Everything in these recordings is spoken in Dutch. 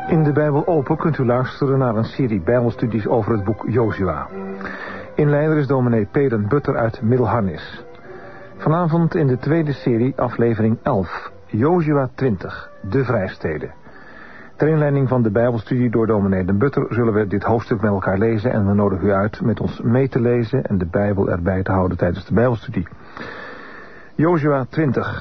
In de Bijbel Open kunt u luisteren naar een serie bijbelstudies over het boek Jozua. Inleider is dominee Peden Butter uit Middelharnis. Vanavond in de tweede serie, aflevering 11, Jozua 20, de vrijsteden. Ter inleiding van de bijbelstudie door dominee Den Butter zullen we dit hoofdstuk met elkaar lezen en we nodigen u uit met ons mee te lezen en de Bijbel erbij te houden tijdens de bijbelstudie. Jozua 20.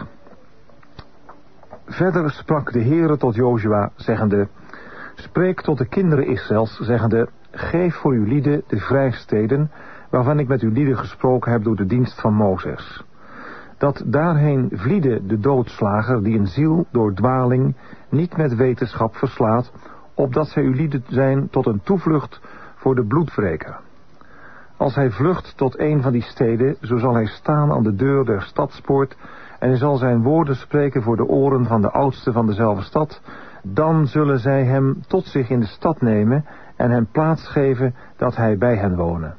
Verder sprak de Heere tot Jozua, zeggende: Spreek tot de kinderen Israëls, zeggende: Geef voor uw lieden de vrijsteden, waarvan ik met uw lieden gesproken heb door de dienst van Mozes. Dat daarheen vliede de doodslager, die een ziel door dwaling niet met wetenschap verslaat, opdat zij uw lieden zijn tot een toevlucht voor de bloedwreker. Als hij vlucht tot een van die steden, zo zal hij staan aan de deur der stadspoort, en hij zal zijn woorden spreken voor de oren van de oudste van dezelfde stad. Dan zullen zij hem tot zich in de stad nemen en hem plaats geven dat hij bij hen wonen.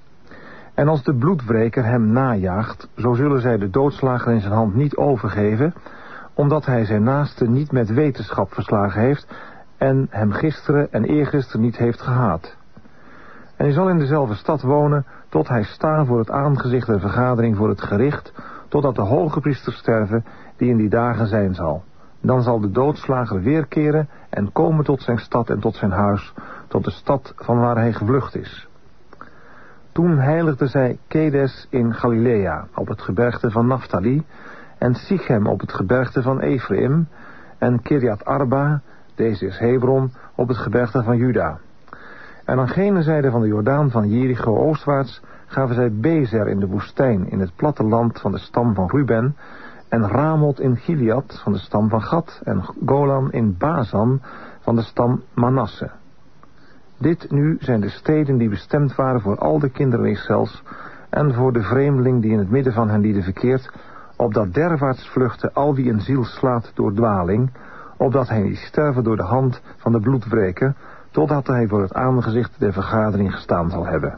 En als de bloedwreker hem najaagt, zo zullen zij de doodslager in zijn hand niet overgeven, omdat hij zijn naaste niet met wetenschap verslagen heeft en hem gisteren en eergisteren niet heeft gehaat. En hij zal in dezelfde stad wonen, tot hij staan voor het aangezicht der vergadering voor het gericht, totdat de hoge priester sterven, die in die dagen zijn zal. Dan zal de doodslager weerkeren en komen tot zijn stad en tot zijn huis, tot de stad van waar hij gevlucht is. Toen heiligden zij Kedes in Galilea, op het gebergte van Naphtali, en Sichem op het gebergte van Ephraim, en Kirjat Arba, deze is Hebron, op het gebergte van Juda. En aan gene zijde van de Jordaan van Jericho oostwaarts gaven zij Bezer in de woestijn, in het platteland van de stam van Ruben, en Ramot in Gilead van de stam van Gad, en Golan in Bazan van de stam Manasse. Dit nu zijn de steden die bestemd waren voor al de kinderen Israëls en voor de vreemdeling die in het midden van hen lieden verkeert, opdat derwaarts vluchten al wie een ziel slaat door dwaling, opdat hij niet sterven door de hand van de bloedwreker, totdat hij voor het aangezicht der vergadering gestaan zal hebben.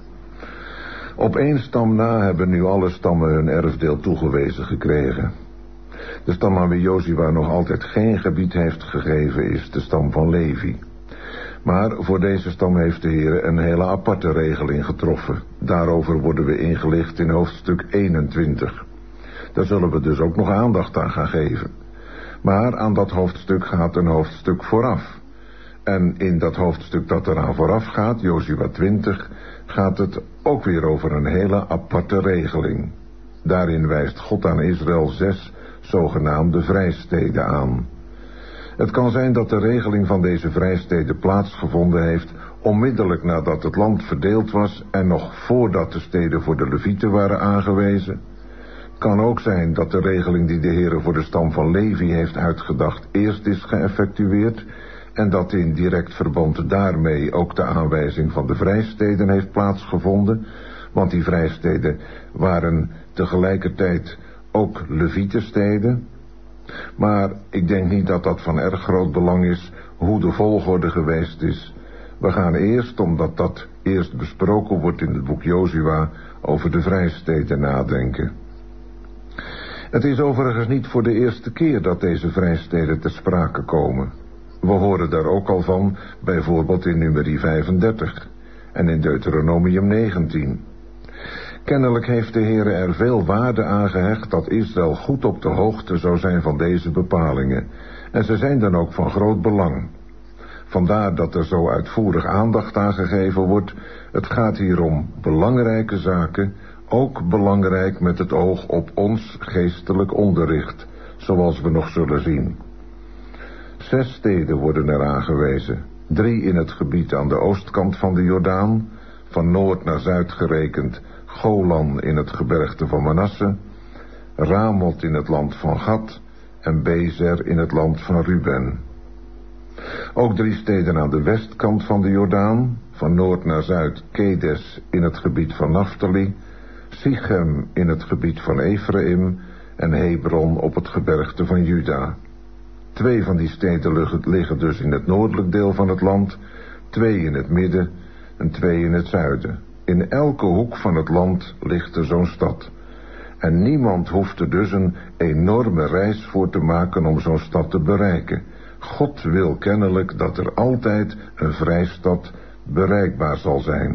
Op één stam na hebben nu alle stammen hun erfdeel toegewezen gekregen. De stam aan wie Jozua nog altijd geen gebied heeft gegeven is de stam van Levi. Maar voor deze stam heeft de Heer een hele aparte regeling getroffen. Daarover worden we ingelicht in hoofdstuk 21. Daar zullen we dus ook nog aandacht aan gaan geven. Maar aan dat hoofdstuk gaat een hoofdstuk vooraf. En in dat hoofdstuk dat eraan vooraf gaat, Jozua 20, gaat het ook weer over een hele aparte regeling. Daarin wijst God aan Israël 6 zogenaamde vrijsteden aan. Het kan zijn dat de regeling van deze vrijsteden plaatsgevonden heeft onmiddellijk nadat het land verdeeld was en nog voordat de steden voor de Levieten waren aangewezen. Het kan ook zijn dat de regeling die de Heer voor de stam van Levi heeft uitgedacht eerst is geëffectueerd en dat in direct verband daarmee ook de aanwijzing van de vrijsteden heeft plaatsgevonden, want die vrijsteden waren tegelijkertijd ook Levietensteden. Maar ik denk niet dat dat van erg groot belang is hoe de volgorde geweest is. We gaan eerst, omdat dat eerst besproken wordt in het boek Jozua, over de vrijsteden nadenken. Het is overigens niet voor de eerste keer dat deze vrijsteden ter sprake komen. We horen daar ook al van, bijvoorbeeld in Numeri 35 en in Deuteronomium 19. Kennelijk heeft de Heer er veel waarde aan gehecht dat Israël goed op de hoogte zou zijn van deze bepalingen. En ze zijn dan ook van groot belang. Vandaar dat er zo uitvoerig aandacht aan gegeven wordt. Het gaat hier om belangrijke zaken, ook belangrijk met het oog op ons geestelijk onderricht, zoals we nog zullen zien. 6 steden worden er aangewezen. 3 in het gebied aan de oostkant van de Jordaan, van noord naar zuid gerekend Golan in het gebergte van Manasse, Ramot in het land van Gad en Bezer in het land van Ruben. Ook 3 steden aan de westkant van de Jordaan, van noord naar zuid Kedes in het gebied van Naphtali, Sichem in het gebied van Ephraim en Hebron op het gebergte van Juda. 2 van die steden liggen dus in het noordelijk deel van het land, 2 in het midden en 2 in het zuiden. In elke hoek van het land ligt er zo'n stad. En niemand hoeft er dus een enorme reis voor te maken om zo'n stad te bereiken. God wil kennelijk dat er altijd een vrijstad bereikbaar zal zijn.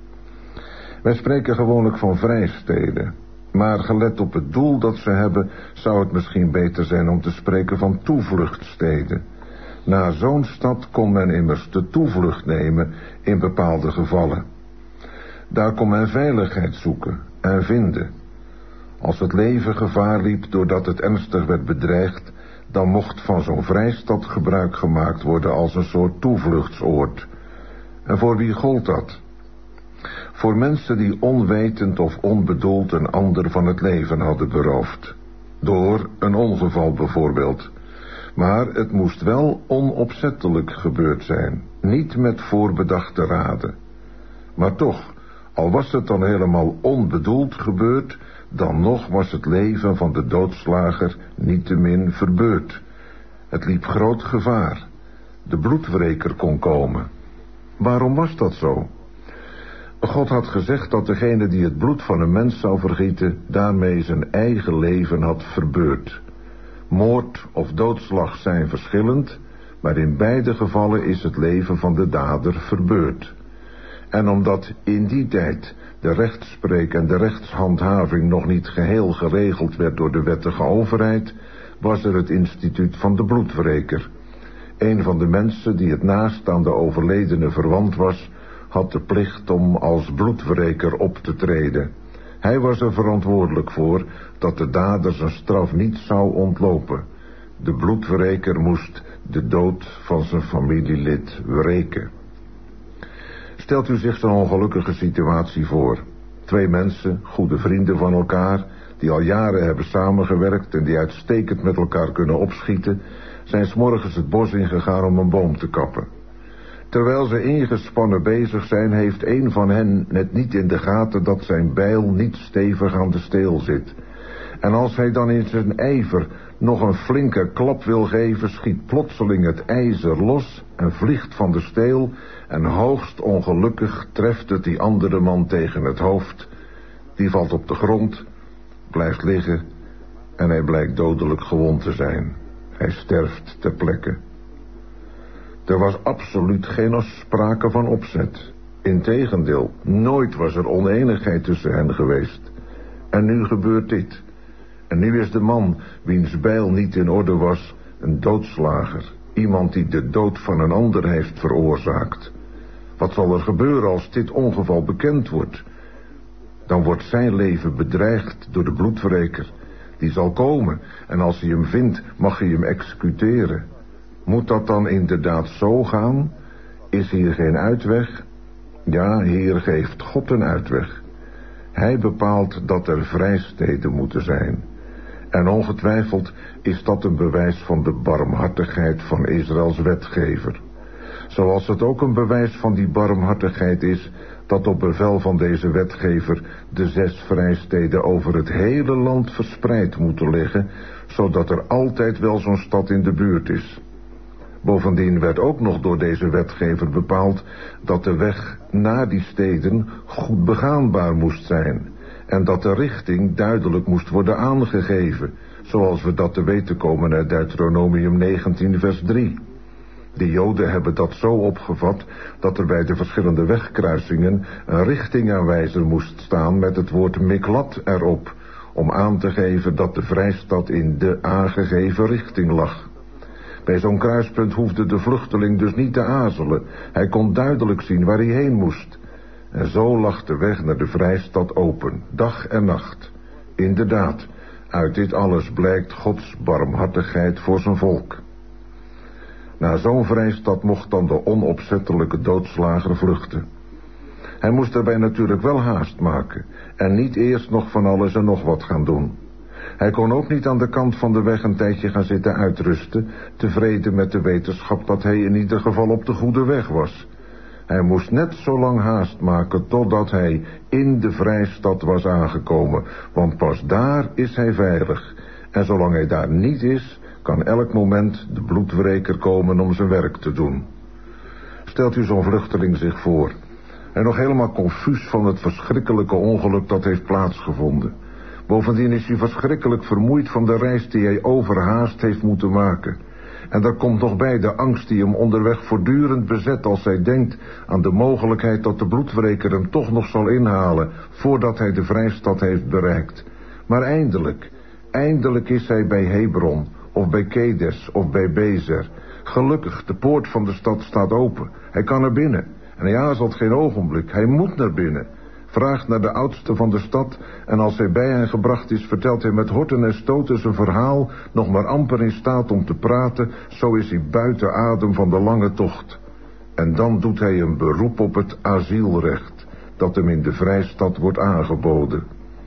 Wij spreken gewoonlijk van vrijsteden, maar gelet op het doel dat ze hebben, zou het misschien beter zijn om te spreken van toevluchtsteden. Naar zo'n stad kon men immers de toevlucht nemen in bepaalde gevallen. Daar kon men veiligheid zoeken en vinden. Als het leven gevaar liep doordat het ernstig werd bedreigd, dan mocht van zo'n vrijstad gebruik gemaakt worden als een soort toevluchtsoord. En voor wie gold dat? Voor mensen die onwetend of onbedoeld een ander van het leven hadden beroofd. Door een ongeval bijvoorbeeld. Maar het moest wel onopzettelijk gebeurd zijn, niet met voorbedachte raden. Maar toch, al was het dan helemaal onbedoeld gebeurd, dan nog was het leven van de doodslager niettemin verbeurd. Het liep groot gevaar. De bloedwreker kon komen. Waarom was dat zo? God had gezegd dat degene die het bloed van een mens zou vergieten, daarmee zijn eigen leven had verbeurd. Moord of doodslag zijn verschillend, maar in beide gevallen is het leven van de dader verbeurd. En omdat in die tijd de rechtspreek en de rechtshandhaving nog niet geheel geregeld werd door de wettige overheid, was er het instituut van de bloedwreker. Een van de mensen die het naastaande overledene verwant was, had de plicht om als bloedwreker op te treden. Hij was er verantwoordelijk voor dat de dader zijn straf niet zou ontlopen. De bloedwreker moest de dood van zijn familielid wreken. Stelt u zich zo'n ongelukkige situatie voor. 2 mensen, goede vrienden van elkaar, die al jaren hebben samengewerkt en die uitstekend met elkaar kunnen opschieten, zijn 's morgens het bos ingegaan om een boom te kappen. Terwijl ze ingespannen bezig zijn, heeft een van hen net niet in de gaten dat zijn bijl niet stevig aan de steel zit. En als hij dan in zijn ijver nog een flinke klap wil geven, schiet plotseling het ijzer los en vliegt van de steel, en hoogst ongelukkig treft het die andere man tegen het hoofd. Die valt op de grond, blijft liggen en hij blijkt dodelijk gewond te zijn. Hij sterft ter plekke. Er was absoluut geen sprake van opzet. Integendeel, nooit was er oneenigheid tussen hen geweest. En nu gebeurt dit. En nu is de man, wiens bijl niet in orde was, een doodslager. Iemand die de dood van een ander heeft veroorzaakt. Wat zal er gebeuren als dit ongeval bekend wordt? Dan wordt zijn leven bedreigd door de bloedwreker. Die zal komen en als hij hem vindt, mag hij hem executeren. Moet dat dan inderdaad zo gaan? Is hier geen uitweg? Ja, hier geeft God een uitweg. Hij bepaalt dat er vrijsteden moeten zijn. En ongetwijfeld is dat een bewijs van de barmhartigheid van Israëls wetgever. Zoals het ook een bewijs van die barmhartigheid is dat op bevel van deze wetgever de 6 vrijsteden over het hele land verspreid moeten liggen, zodat er altijd wel zo'n stad in de buurt is. Bovendien werd ook nog door deze wetgever bepaald dat de weg naar die steden goed begaanbaar moest zijn en dat de richting duidelijk moest worden aangegeven, zoals we dat te weten komen uit Deuteronomium 19 vers 3. De Joden hebben dat zo opgevat dat er bij de verschillende wegkruisingen een richtingaanwijzer moest staan met het woord Miklat erop, om aan te geven dat de vrijstad in de aangegeven richting lag. Bij zo'n kruispunt hoefde de vluchteling dus niet te aarzelen. Hij kon duidelijk zien waar hij heen moest. En zo lag de weg naar de vrijstad open, dag en nacht. Inderdaad, uit dit alles blijkt Gods barmhartigheid voor zijn volk. Naar zo'n vrijstad mocht dan de onopzettelijke doodslager vluchten. Hij moest daarbij natuurlijk wel haast maken en niet eerst nog van alles en nog wat gaan doen. Hij kon ook niet aan de kant van de weg een tijdje gaan zitten uitrusten, tevreden met de wetenschap dat hij in ieder geval op de goede weg was. Hij moest net zo lang haast maken totdat hij in de vrijstad was aangekomen, want pas daar is hij veilig. En zolang hij daar niet is, kan elk moment de bloedwreker komen om zijn werk te doen. Stelt u zo'n vluchteling zich voor, en nog helemaal confuus van het verschrikkelijke ongeluk dat heeft plaatsgevonden. Bovendien is hij verschrikkelijk vermoeid van de reis die hij overhaast heeft moeten maken. En daar komt nog bij de angst die hem onderweg voortdurend bezet als hij denkt aan de mogelijkheid dat de bloedwreker hem toch nog zal inhalen voordat hij de vrijstad heeft bereikt. Maar eindelijk is hij bij Hebron, of bij Kedes, of bij Bezer. Gelukkig, de poort van de stad staat open. Hij kan naar binnen. En hij aarzelt geen ogenblik. Hij moet naar binnen. Vraagt naar de oudste van de stad. En als hij bij hen gebracht is, vertelt hij met horten en stoten zijn verhaal. Nog maar amper in staat om te praten. Zo is hij buiten adem van de lange tocht. En dan doet hij een beroep op het asielrecht dat hem in de vrijstad wordt aangeboden.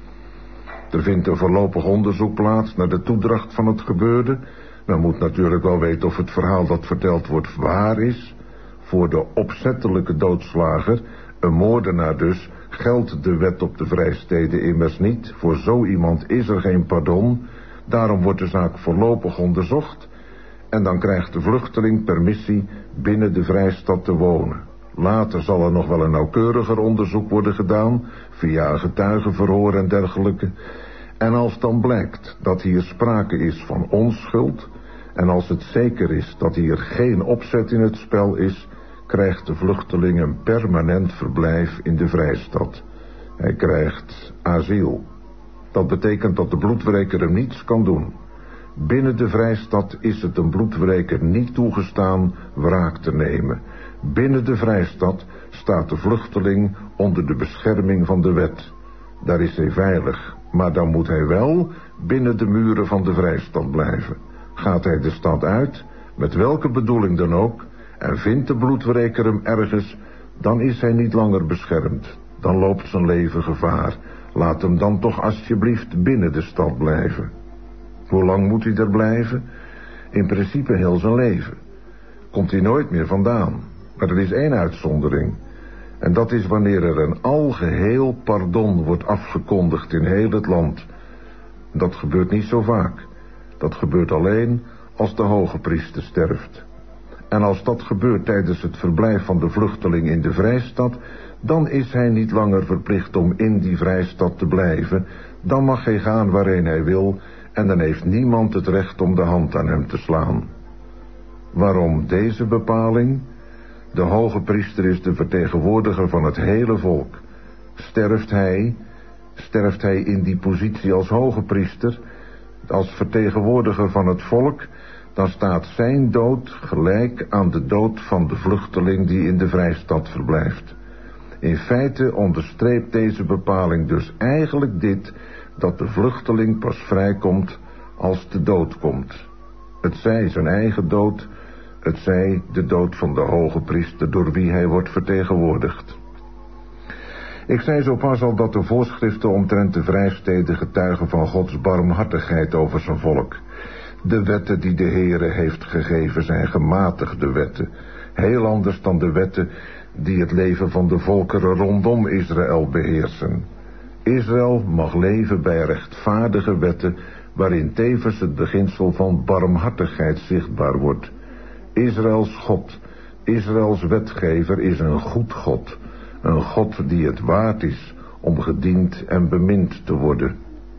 Er vindt een voorlopig onderzoek plaats naar de toedracht van het gebeurde. Men moet natuurlijk wel weten of het verhaal dat verteld wordt waar is. Voor de opzettelijke doodslager, een moordenaar dus, geldt de wet op de vrijsteden immers niet. Voor zo iemand is er geen pardon. Daarom wordt de zaak voorlopig onderzocht. En dan krijgt de vluchteling permissie binnen de vrijstad te wonen. Later zal er nog wel een nauwkeuriger onderzoek worden gedaan, via getuigenverhoor en dergelijke. En als dan blijkt dat hier sprake is van onschuld, en als het zeker is dat hier geen opzet in het spel is, krijgt de vluchteling een permanent verblijf in de vrijstad. Hij krijgt asiel. Dat betekent dat de bloedwreker hem niets kan doen. Binnen de vrijstad is het een bloedwreker niet toegestaan wraak te nemen. Binnen de vrijstad staat de vluchteling onder de bescherming van de wet. Daar is hij veilig, maar dan moet hij wel binnen de muren van de vrijstad blijven. Gaat hij de stad uit, met welke bedoeling dan ook, en vindt de bloedwreker hem ergens, dan is hij niet langer beschermd. Dan loopt zijn leven gevaar. Laat hem dan toch alsjeblieft binnen de stad blijven. Hoe lang moet hij er blijven? In principe heel zijn leven. Komt hij nooit meer vandaan. Maar er is één uitzondering. En dat is wanneer er een algeheel pardon wordt afgekondigd in heel het land. Dat gebeurt niet zo vaak. Dat gebeurt alleen als de hoge priester sterft. En als dat gebeurt tijdens het verblijf van de vluchteling in de vrijstad, dan is hij niet langer verplicht om in die vrijstad te blijven. Dan mag hij gaan waarheen hij wil en dan heeft niemand het recht om de hand aan hem te slaan. Waarom deze bepaling? De hoge priester is de vertegenwoordiger van het hele volk. Sterft hij in die positie als hoge priester, als vertegenwoordiger van het volk, dan staat zijn dood gelijk aan de dood van de vluchteling die in de vrijstad verblijft. In feite onderstreept deze bepaling dus eigenlijk dit, dat de vluchteling pas vrijkomt als de dood komt. Het zij zijn eigen dood, het zij de dood van de hoge priester door wie hij wordt vertegenwoordigd. Ik zei zo pas al dat de voorschriften omtrent de vrijsteden getuigen van Gods barmhartigheid over zijn volk. De wetten die de Heere heeft gegeven zijn gematigde wetten, heel anders dan de wetten die het leven van de volkeren rondom Israël beheersen. Israël mag leven bij rechtvaardige wetten, waarin tevens het beginsel van barmhartigheid zichtbaar wordt. Israëls God, Israëls wetgever is een goed God, een God die het waard is om gediend en bemind te worden.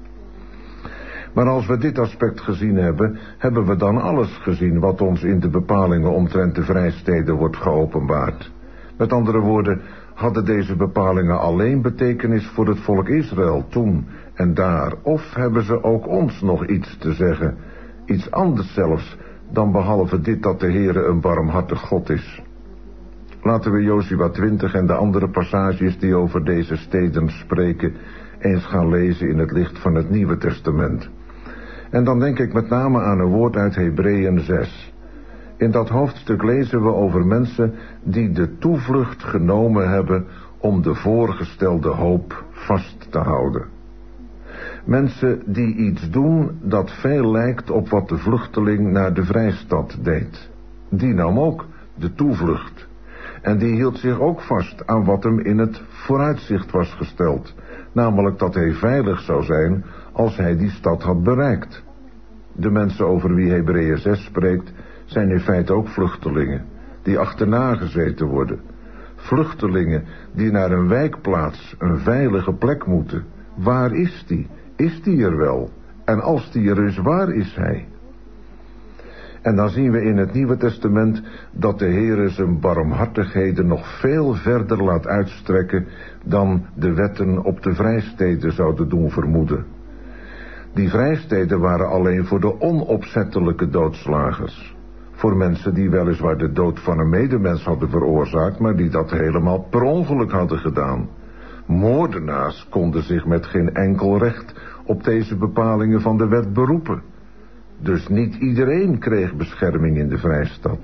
Maar als we dit aspect gezien hebben, hebben we dan alles gezien wat ons in de bepalingen omtrent de vrijsteden wordt geopenbaard. Met andere woorden, hadden deze bepalingen alleen betekenis voor het volk Israël toen en daar, of hebben ze ook ons nog iets te zeggen, iets anders zelfs, dan behalve dit dat de Heere een barmhartig God is. Laten we Josua 20 en de andere passages die over deze steden spreken, eens gaan lezen in het licht van het Nieuwe Testament. En dan denk ik met name aan een woord uit Hebreeën 6. In dat hoofdstuk lezen we over mensen die de toevlucht genomen hebben om de voorgestelde hoop vast te houden. Mensen die iets doen dat veel lijkt op wat de vluchteling naar de vrijstad deed. Die nam ook de toevlucht. En die hield zich ook vast aan wat hem in het vooruitzicht was gesteld. Namelijk dat hij veilig zou zijn als hij die stad had bereikt. De mensen over wie Hebreeën 6 spreekt zijn in feite ook vluchtelingen, die achterna gezeten worden. Vluchtelingen die naar een wijkplaats, een veilige plek moeten. Waar is die? Is die er wel? En als die er is, waar is hij? En dan zien we in het Nieuwe Testament dat de Heere zijn barmhartigheden nog veel verder laat uitstrekken dan de wetten op de vrijsteden zouden doen vermoeden. Die vrijsteden waren alleen voor de onopzettelijke doodslagers. Voor mensen die weliswaar de dood van een medemens hadden veroorzaakt, maar die dat helemaal per ongeluk hadden gedaan. Moordenaars konden zich met geen enkel recht op deze bepalingen van de wet beroepen. Dus niet iedereen kreeg bescherming in de vrijstad.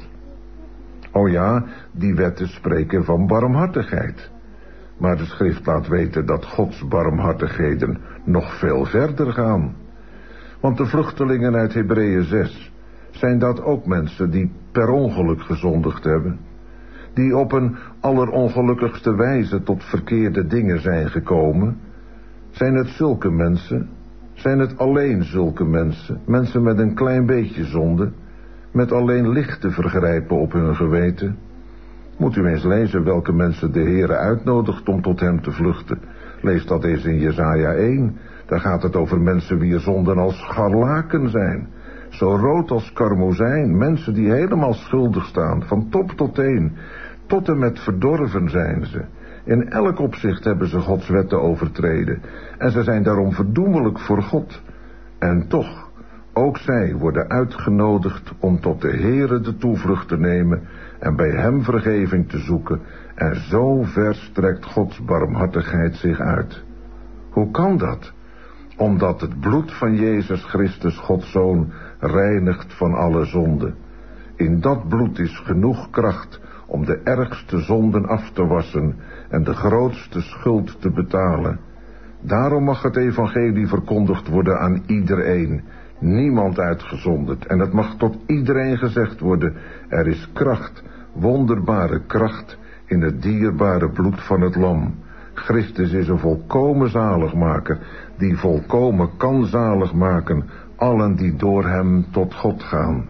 O ja, die wetten spreken van barmhartigheid. Maar de schrift laat weten dat Gods barmhartigheden nog veel verder gaan. Want de vluchtelingen uit Hebreeën 6, zijn dat ook mensen die per ongeluk gezondigd hebben? Die op een allerongelukkigste wijze tot verkeerde dingen zijn gekomen? Zijn het zulke mensen? Zijn het alleen zulke mensen? Mensen met een klein beetje zonde? Met alleen lichte vergrijpen op hun geweten? Moet u eens lezen welke mensen de Heere uitnodigt om tot hem te vluchten. Lees dat eens in Jesaja 1. Daar gaat het over mensen wier zonden als scharlaken zijn. Zo rood als karmozijn. Mensen die helemaal schuldig staan. Van top tot teen. Tot en met verdorven zijn ze. In elk opzicht hebben ze Gods wetten overtreden. En ze zijn daarom verdoemelijk voor God. En toch, ook zij worden uitgenodigd om tot de Heere de toevlucht te nemen en bij hem vergeving te zoeken. En zo ver strekt Gods barmhartigheid zich uit. Hoe kan dat? Omdat het bloed van Jezus Christus, Gods Zoon, reinigt van alle zonde. In dat bloed is genoeg kracht om de ergste zonden af te wassen en de grootste schuld te betalen. Daarom mag het evangelie verkondigd worden aan iedereen, niemand uitgezonderd. En het mag tot iedereen gezegd worden, er is kracht, wonderbare kracht in het dierbare bloed van het lam. Christus is een volkomen zaligmaker, die volkomen kan zalig maken allen die door hem tot God gaan.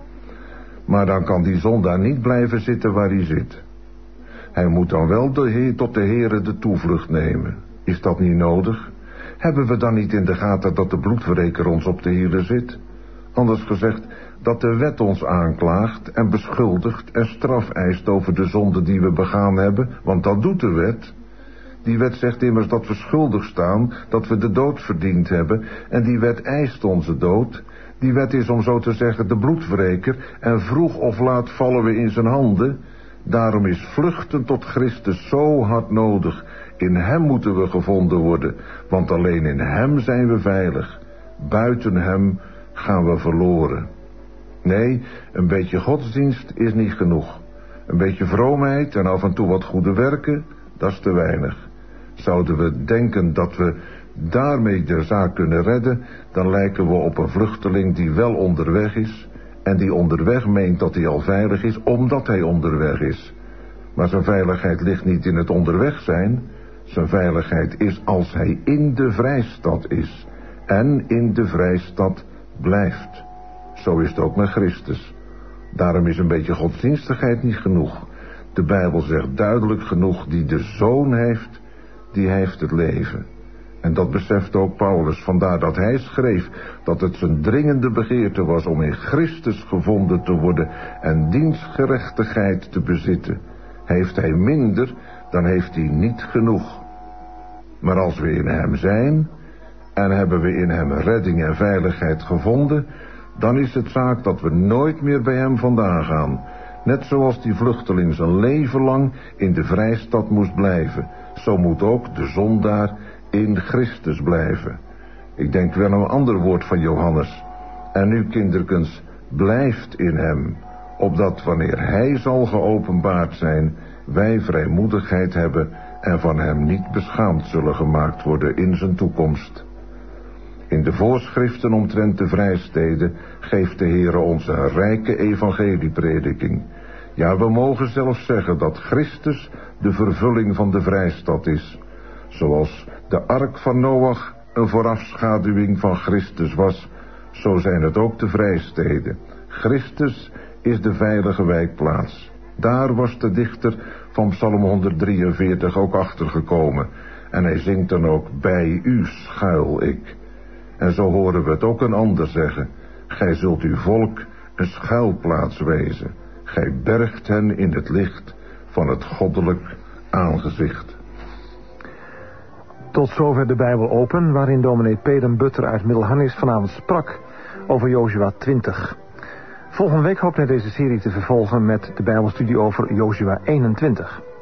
Maar dan kan die zondaar niet blijven zitten waar hij zit. Hij moet dan wel tot de Heere de toevlucht nemen. Is dat niet nodig? Hebben we dan niet in de gaten dat de bloedverreker ons op de hielen zit? Anders gezegd, dat de wet ons aanklaagt en beschuldigt en straf eist over de zonde die we begaan hebben, want dat doet de wet. Die wet zegt immers dat we schuldig staan, dat we de dood verdiend hebben, en die wet eist onze dood. Die wet is, om zo te zeggen, de bloedwreker, en vroeg of laat vallen we in zijn handen. Daarom is vluchten tot Christus zo hard nodig. In hem moeten we gevonden worden, want alleen in hem zijn we veilig. Buiten hem gaan we verloren. Nee, een beetje godsdienst is niet genoeg. Een beetje vroomheid en af en toe wat goede werken, dat is te weinig. Zouden we denken dat we daarmee de zaak kunnen redden, dan lijken we op een vluchteling die wel onderweg is en die onderweg meent dat hij al veilig is, omdat hij onderweg is. Maar zijn veiligheid ligt niet in het onderweg zijn. Zijn veiligheid is als hij in de vrijstad is en in de vrijstad blijft. Zo is het ook met Christus. Daarom is een beetje godsdienstigheid niet genoeg. De Bijbel zegt duidelijk genoeg, die de Zoon heeft, die heeft het leven. En dat beseft ook Paulus, vandaar dat hij schreef dat het zijn dringende begeerte was om in Christus gevonden te worden en diens gerechtigheid te bezitten. Heeft hij minder, dan heeft hij niet genoeg. Maar als we in hem zijn en hebben we in hem redding en veiligheid gevonden, dan is het zaak dat we nooit meer bij hem vandaan gaan. Net zoals die vluchteling zijn leven lang in de vrijstad moest blijven, zo moet ook de zondaar in Christus blijven. Ik denk wel een ander woord van Johannes. En u, kinderkens, blijft in hem, opdat wanneer hij zal geopenbaard zijn, wij vrijmoedigheid hebben en van hem niet beschaamd zullen gemaakt worden in zijn toekomst. In de voorschriften omtrent de vrijsteden geeft de Heere ons een rijke evangelieprediking. Ja, we mogen zelfs zeggen dat Christus de vervulling van de vrijstad is. Zoals de ark van Noach een voorafschaduwing van Christus was, zo zijn het ook de vrijsteden. Christus is de veilige wijkplaats. Daar was de dichter van Psalm 143 ook achtergekomen. En hij zingt dan ook, bij u schuil ik. En zo horen we het ook een ander zeggen. Gij zult uw volk een schuilplaats wezen. Gij bergt hen in het licht van het goddelijk aangezicht. Tot zover de Bijbel open, waarin dominee Peden Butter uit Middelharnis vanavond sprak over Jozua 20. Volgende week hoopt hij deze serie te vervolgen met de Bijbelstudie over Jozua 21.